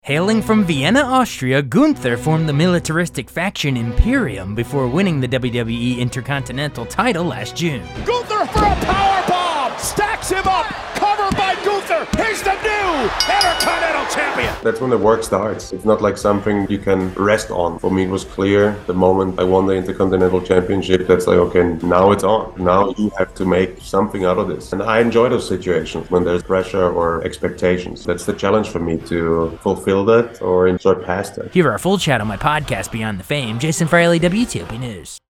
Hailing from Vienna, Austria, Gunther formed the militaristic faction Imperium before winning the WWE Intercontinental title last June. Gunther for a powerbomb! Stacks him up! Covered by Gunther! He's the new Intercontinental Champion! That's when the work starts. It's not like something you can rest on. For me, it was clear the moment I won the Intercontinental Championship, that's like, okay, now it's on. Now you have to make something out of this. And I enjoy those situations when there's pressure or expectations. That's the challenge for me to fulfill that or surpass that. Hear our full chat on my podcast, Beyond the Fame. Jason Fraley, WTOP News.